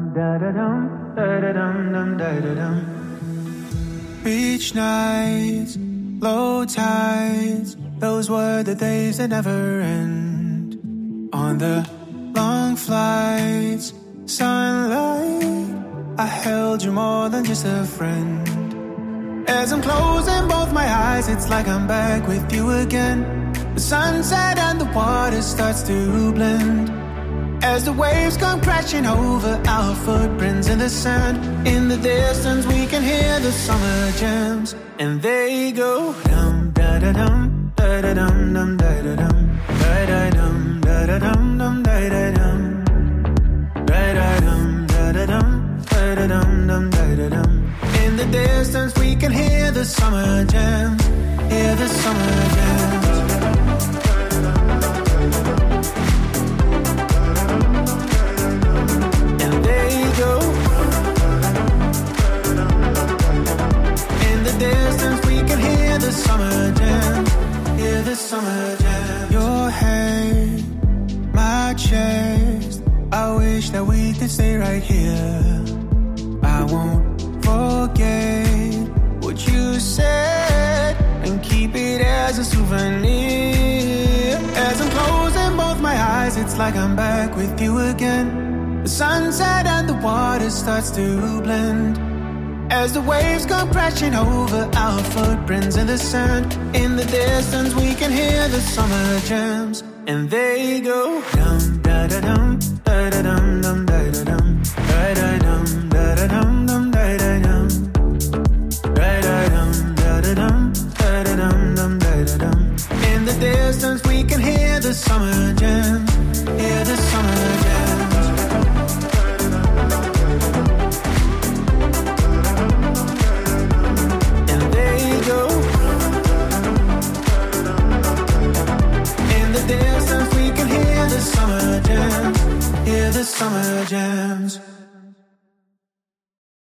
Beach nights, low tides, those were the days that never end. On the long flights, sunlight, I held you more than just a friend. As I'm closing both my eyes, it's like I'm back with you again. The sunset and the water starts to blend. As the waves come crashing over our footprints in the sand. In the distance we can hear the summer jams, and they go dum da da dum da da dum dum da da dum da da dum da da dum dum da da dum da da dum da da dum da da dum dum da da dum. In the distance we can hear the summer jams, hear the summer jams. Distance we can hear the summer jam, hear the summer jam. Your head, my chest, I wish that we could stay right here. I won't forget what you said and keep it as a souvenir. As I'm closing both my eyes, it's like I'm back with you again. The sunset and the water starts to blend. As the waves come crashing over our footprints in the sand. In the distance we can hear the summer jams, and they go dum da da dum da da dum dum da da dum da da dum da da dum dum da da dum da da dum da da dum da da dum dum da da dum. In the distance we can hear the summer jams, hear the summer jams. The summer jams, hear the summer jams.